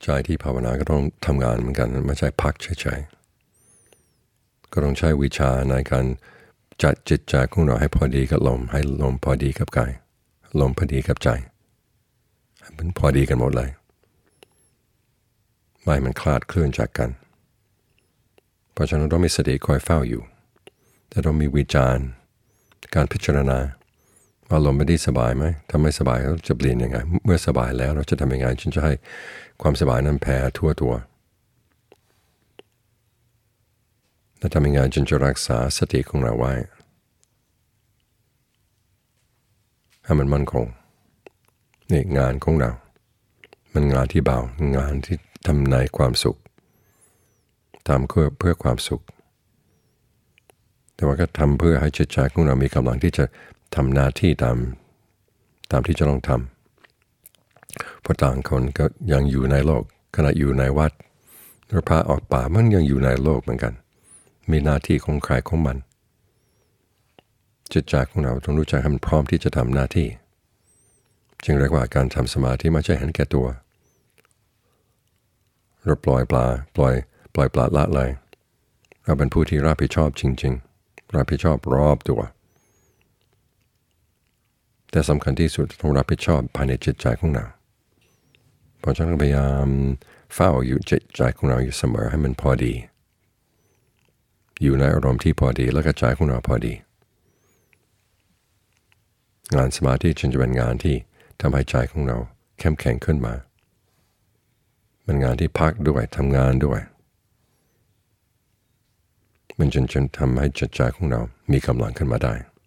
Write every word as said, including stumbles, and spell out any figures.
ใจที่ภาวนาก็ต้องทำงานเหมือนกันไม่ใช่พักเฉยๆก็ต้องใช้วิชาในการจัดจิตใจของเราให้พอดีกับลมให้ลมพอดีกับกายลมพอดีกับใจมันพอดีกันหมดเลยไม่มันคลาดเคลื่อนจากกันเพราะฉะนั้นต้องมีสติคอยเฝ้าอยู่แต่ต้องมีวิจารณ์การพิจารณาว่าลมไม่ได้สบายไหมถ้าไม่สบายเราจะเปลี่ยนยังไงเมื่อสบายแล้วเราจะทำยังไงจึงจะให้ความสบายนั้นแผ่ทั่วตัวและทำยังไงจึงจะรักษาสติของเราไว้ให้มันมั่นคงนี่งานของเรามันงานที่เบางานที่ทำในความสุขทำเพื่อเพื่อความสุขแต่ว่าก็ทำเพื่อให้จิตใจของเรามีกำลังที่จะทำหน้าที่ตามตามที่จะต้องทำเพราะต่างคนก็ยังอยู่ในโลกขณะอยู่ในวัดหรือพระออกป่ามันยังอยู่ในโลกเหมือนกันมีหน้าที่ของใครของมันจิตใจของเราต้องรู้จักให้มันพร้อมที่จะทำหน้าที่จึงเรียกว่าการทำสมาธิไม่ใช่เห็นแก่ตัวเราปล่อยปลาปล่อยปล่อยปลาละเลยเราเป็นผู้ที่รับผิดชอบจริงๆรับผิดชอบรอบตัวแต่สำคัญที่สุดต้องรับผิดชอบภายในจิตใจของเราเพราะฉะนั้นพยายามเฝ้าอยู่จิตใจของเราอยู่เสมอให้มันพอดีอยู่ในอารมณ์ที่พอดีแล้วก็ใจของเราพอดีงานสมาธิจึงจะเป็นงานที่ทำให้ใจของเราเข้มแข็งขึ้นมาเป็นงานที่พักด้วยทำงานด้วยมันจึงจะทำให้จิตใจของเรามีกำลังขึ้นมาได้